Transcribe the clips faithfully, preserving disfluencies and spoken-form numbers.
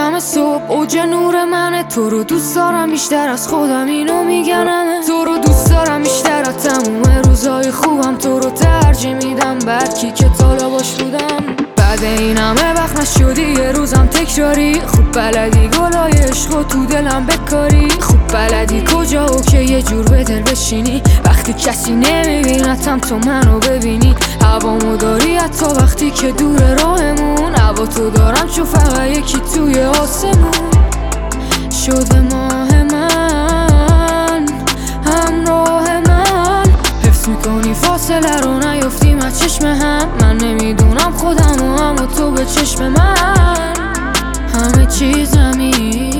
دم صبح اوج نور منه، تو رو دوست دارم بیشتر از خودم، اینو میگنمه. تو رو دوست دارم بیشتر از تموم روزای خوبم، تو رو ترجیح میدم برکی که تالا باش بودم. بعد این همه وقت نشدی یه روزم تکراری، خوب بلدی گلای عشقو تو دلم بکاری، خوب بلدی کجا و که یه جور به دل بشینی وقتی کسی نمیبینتم تو منو ببینی. هوامو داری حتی وقتی که دور راهمون، هوا تو دارم چون فقط یکی توی آسمون شده ماه من، همراه من. حفظ میکنی فاصله رو نیفتیم از چشم هم، من نمیدونم خودم و هم و تو به چشم من. همه چیزمی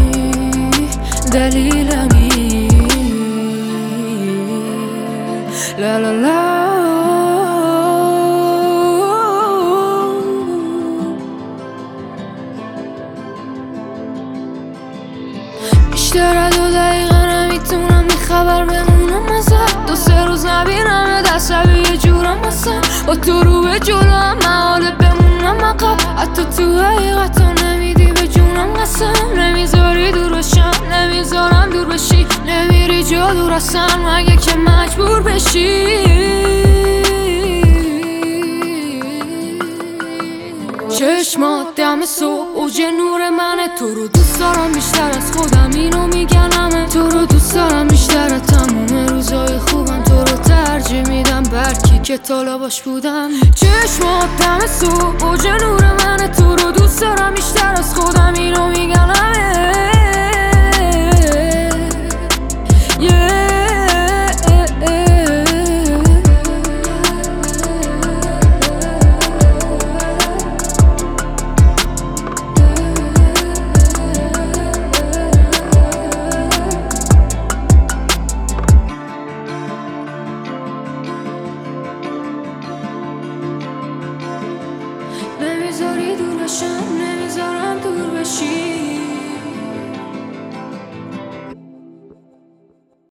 دلیلمی لا لا لا. بیشتر از دو دقیقه نمیتونم بی خبر بمونم، مثلا دو سه روز نبینم دست یه جورم، مثلا با تو رو به جلو هم محاله بمونم عقب، حتی تو حقیقتا نمیدی به جونم قسم. نمیذاری دور بشم، نمیذارم دور بشی، نمیری جا دور اصلا مگه که مجبور بشی. چشمات دم صبح اوج نور منه، تو رو دوست دارم بیشتر از خودم، اینو میگنمه. تو رو دوست دارم بیشتر از تموم روزای خوبم، تو رو ترجیح میدم برکی که تالا باش بودم. چشمات دم صبح اوج نور منه، تو رو دوست دارم بیشتر از خودم، اینو میگنمه. نمیذاری دور بشم، نمیذارم دور بشی.